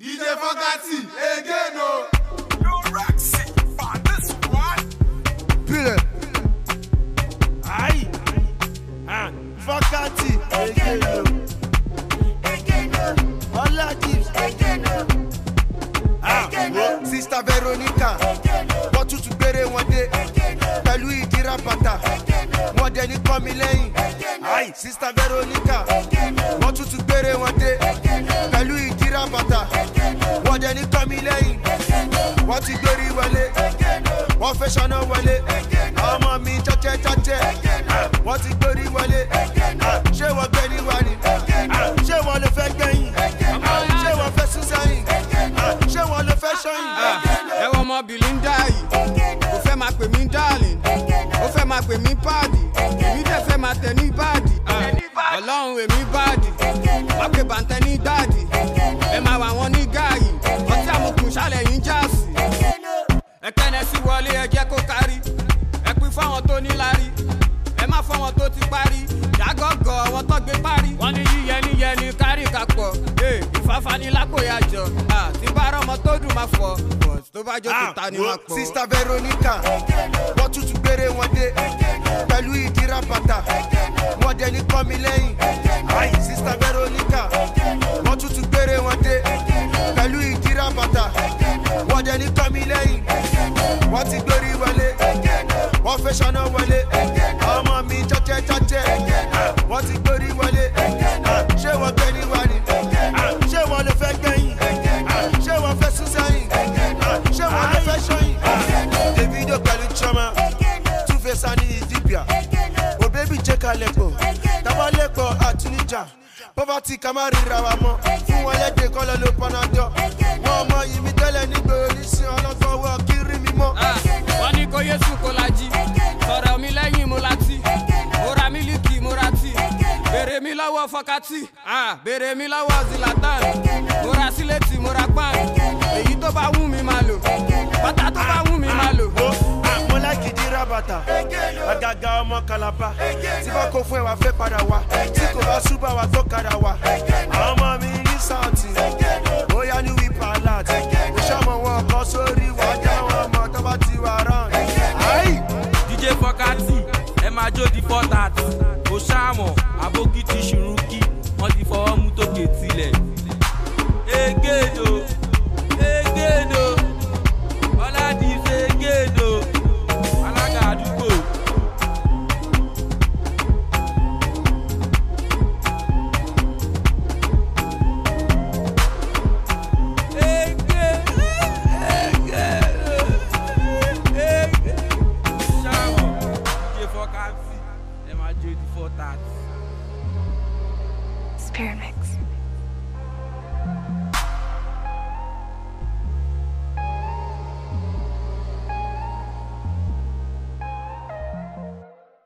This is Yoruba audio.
DJ Fogati, again, no. No Roxy, for this one. Pile. Aye. Fogati, again, no. All gives, again, no. Sister Veronica, what to bury one day. Pẹ̀lú ìdíra bàtà, wọ́n dẹ̀ ní kọ́ mi lẹ́yìn. Aye, Sister Veronica, what to bury one day. Pẹ̀lú ìdíra bàtà, wọ́n dẹ̀ ní kọ́ mi lẹ́yìn. Wọ́n ti gbórí wọlé, wọ́n fẹ́ ṣáná wọlé. Ọmọ mi jẹ́jẹ́jẹ́jẹ́, wọ́n ti gbórí wọlé. Ṣé wọ́n gbé ní wa ni? Ṣé wọ́n lè fẹ́ gbẹ̀yìn? Ṣé wọ́n fẹ́ sún sẹ́yìn? Ṣé wọ́n lè fẹ́ ṣọ́yìn? Ẹ wọ ọmọ Belinda yìí, ó fẹ́ máa pè mí darling, ó fẹ́ máa pè mí pàdì, èmi dẹ̀ fẹ́ máa tẹ̀ ní bàdì. Ọlọ́run èmi bàdì, wá pè bàǹtẹ̀ ní dàdì, ẹ máa wà wọn ní gáàyì, ọtí àmukùn ṣálẹ̀ yín jáàsì. Ẹ kẹ́nẹ̀ sí wọlé ẹ jẹ́ kó kárí, ẹ pín fáwọn tó ní lárí, ẹ má fọwọn tó ti parí, yàgọ́gọ́ wọn tó gbé parí. Wọ́n ní yíyẹniyẹni kárí kapọ̀, ìfáfani lápò yàjọ, tí bá rọmọ tó dùn máa fọ, tó bá jó kúta ni wọ́n pọ̀. Sister Veronica, wọ́n tútù gbére wọn dé, pẹ̀lú ìdíra bàtà, wọ́n dẹ̀ ní kọ́ mi lẹ́yìn. Aye, Sister Veronica, wọ́n tútù gbére wọn dé, pẹ̀lú ìdíra bàtà, wọ́n dẹ̀ ní kọ́ mi lẹ́yìn. Wọ́n ti gbórí wọlé, wọ́n fẹ́ ṣáná wọlé. Ọmọ mi jẹ́jẹ́jẹ́jẹ́, wọ́n ti gbórí wọlé. Ṣé wọ́n gbé ní wa ni? Ṣé wọ́n lè fẹ́ gbẹ̀yìn? Ṣé wọ́n fẹ́ sún sẹ́yìn? Ṣé wọ́n lè fẹ́ ṣọ́yìn? Davido pẹ̀lú Chioma, Two-Face ní Ethiopia. O baby jẹ́ ká lẹ́pọ̀, tábà lẹ́pọ̀ àtúnijà. Poverty ká má ríra wa mọ́, fún wọn lẹ́dẹ̀ kọ́ lọ ló panadol. Wọ́n mọ ìmí tẹ́lẹ̀ nígboro nísìn ọlọ́gbọ́n wọ kiri mi mọ́. Wọ́n ní kó Yésù kó lají, sọ̀rọ̀ mi lẹ́yìn mo láti, mo ra mílíkì mo ra tí, bèrè mi lọ́wọ́ Fọkàtì, bèrè mi lọ́wọ́ Zlatan, mo ra sílẹ̀tì mo ra pan, èyí tó bá wù mí máa lò, bàtà tó bá wù mí máa lò. Mo láìkì dírà bàtà, àgàgà ọmọ Kàlàbà, tí bá kó fún ẹ wá fẹ́ padà wá, tí kò bá ṣùgbà wá gbọ́kadà wá. Àwọn ọmọ mi ní sáùtì, bóyá ní wípà láti, kò ṣàmọ̀ wọn kọ́ sórí wá já wọn ọmọ tó bá ti wà rán. DJ Fogati, ẹ máa jó di 4:30, kò ṣàmọ̀ àbókìtì ṣùrùkì, wọ́n ti fọwọ́ mú tókè tilẹ̀. Egédo, egédo, ọ̀làdì ṣe egédo, alága àdúgbò. Spirit Mix.